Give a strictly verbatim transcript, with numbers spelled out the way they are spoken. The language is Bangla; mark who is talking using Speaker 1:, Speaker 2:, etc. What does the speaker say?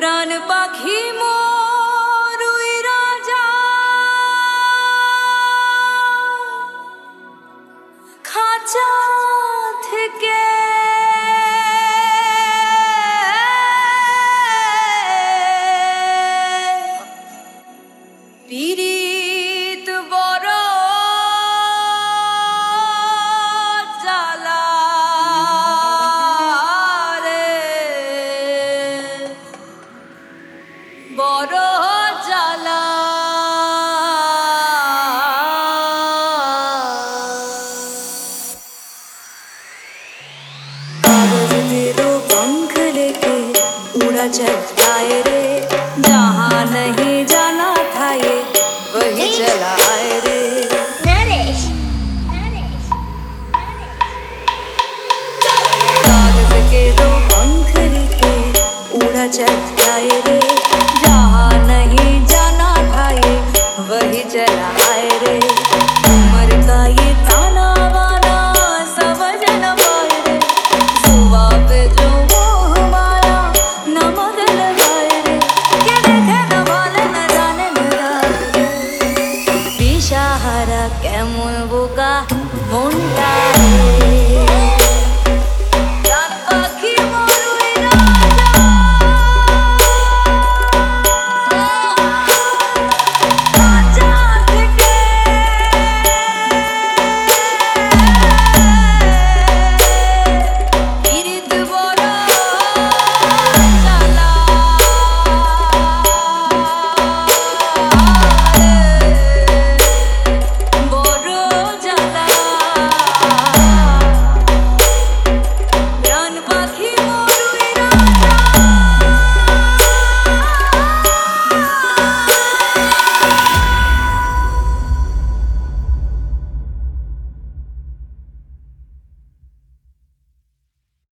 Speaker 1: প্রাণ পাখি মোর উইরা যায় খাঁচা থেকে। পীড়িত বড় জ্বালা রে, বড় জ্বালা। कागज दे दो पंख लेके उड़ा चल जाए रे, जहाँ नहीं जाना था ये वही चला आए रे।
Speaker 2: नरेश
Speaker 1: कागज के दो पंख लेके उड़ा चल